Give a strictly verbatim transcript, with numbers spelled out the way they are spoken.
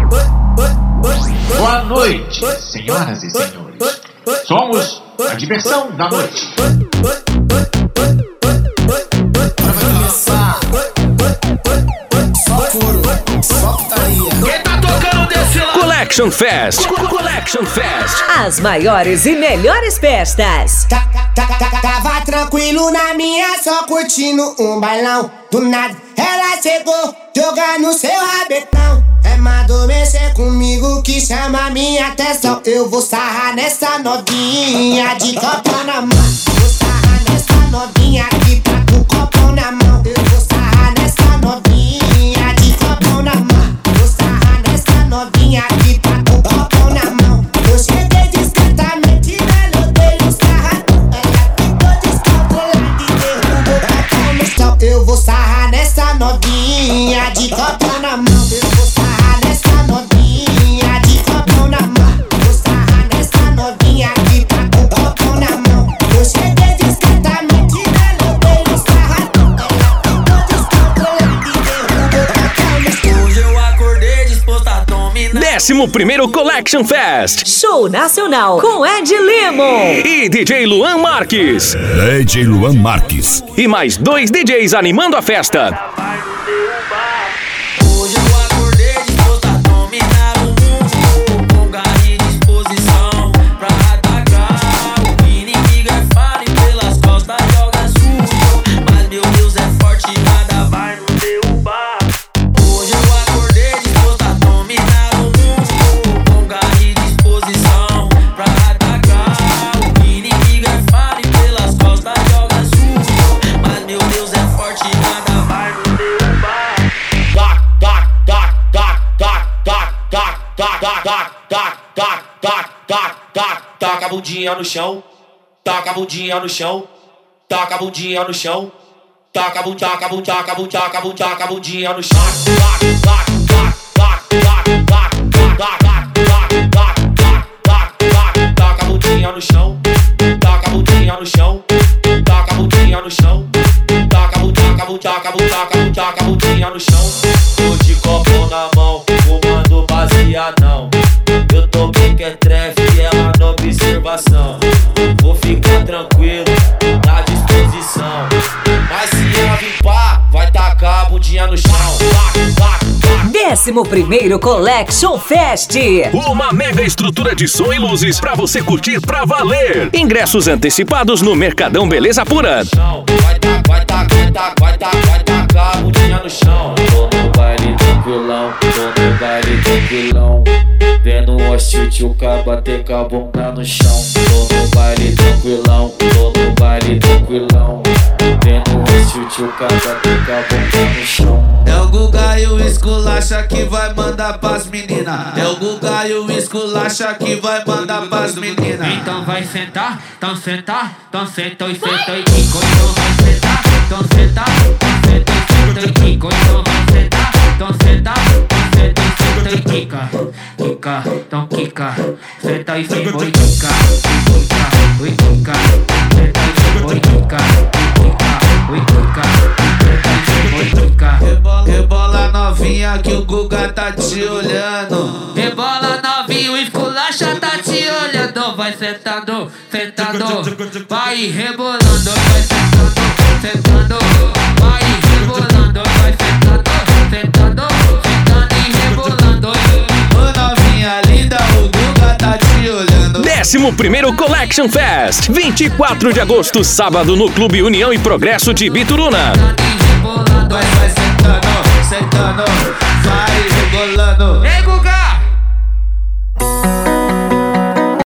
Boa noite, senhoras e senhores. Somos a diversão da noite. Vai começar. Só couro, só putaria. Quem tá tocando desse lado? Collection Fest. Collection Fest. As maiores e melhores festas. Tava tranquilo na minha, só curtindo um bailão. Do nada, ela chegou, jogando seu rabetão. É mandou mexer comigo que chama minha atenção. Eu vou sarrar nessa novinha de copo na mão. Vou sarrar nessa novinha que tá com copo na mão. Eu vou sarrar nessa novinha de copo na mão. Vou sarrar nessa novinha que tá com copo na mão. Eu cheguei discretamente, ela dei um sarradão. Ela ficou descontrolada e derrubou o copo no chão. Eu vou sarrar nessa novinha de copo na mão. Eu vou sarrar nessa novinha de copo na mão. Vou sarrar nessa novinha que tá com copo na mão. Eu cheguei discretamente, ela dei um sarradão. Ela ficou descontrolada e derrubou o copo no chão. Hoje eu acordei disposto a dominar. Décimo primeiro Collection Fest. Show nacional com Ed Lemon. E D J Luan Marques. D J Luan Marques. E mais dois D Js animando a festa. Hoje eu acordei disposto a dominar o mundo, com garra e disposição pra atacar. O inimigo é falho e pelas costas joga sujo, mas meu Deus é forte, nada vai nos derrubar. Hoje eu acordei disposto a dominar o mundo, com garra e disposição pra atacar. O inimigo é falho e pelas costas joga sujo, mas meu Deus é forte, nada vai nos derrubar. Taca a bundinha no chão, taca a bundinha no chão, taca a bundinha no chão, taca a bundinha, taca a bundinha, taca a bundinha, taca a bundinha, taca a bundinha no chão. Taca a bundinha no chão, taca a bundinha no chão, taca a bundinha no chão, taca a bundinha, taca a bundinha, taca a bundinha, taca a bundinha no chão. Tô de copo na mão, fumando baseadão. Eu tô bem que é trefe e ela na observação. Vou ficar tranquilo, na disposição. Mas se ela vir pá, vai tacar a bundinha no chão. Décimo primeiro Collection Fest. Uma mega estrutura de som e luzes pra você curtir pra valer. Ingressos antecipados no Mercadão Beleza Pura. Vai tacar, vai tacar, vai tacar, vai tacar, vai tacar a bundinha no chão. Tô no baile tranquilão, tô no baile tranquilão. Vendo o hostil bater com a bunda no chão. Tô no baile tranquilão, tô no baile tranquilão. Vendo o hostil bater com a bunda no chão. É o Guga e o esculacha que vai mandar pras meninas. É o Guga e o esculacha que vai mandar pras meninas. Então vai sentar, então sentar, então senta e senta e quico. Então vai sentar, então sentar, então senta e senta e quico. Então vai sentar, então sentar, então senta e senta e quica. Quica, então quica, senta e senta e quica. Quica, ui quica, senta e senta e quica. Quica, ui quica, senta e senta e quica. Rebola novinha que o Guga tá te olhando. Rebola novinho, o esculacha tá te olhando. Vai sentando, sentando, vai rebolando. Vai sentando, sentando, vai rebolando. Vai sentando, sentando, sentando e rebolando. Ô novinha linda, o Guga tá te olhando. Décimo primeiro Collection Fest. vinte e quatro de agosto, sábado, no Clube União e Progresso de Bituruna. Vai, vai sentando, sentando.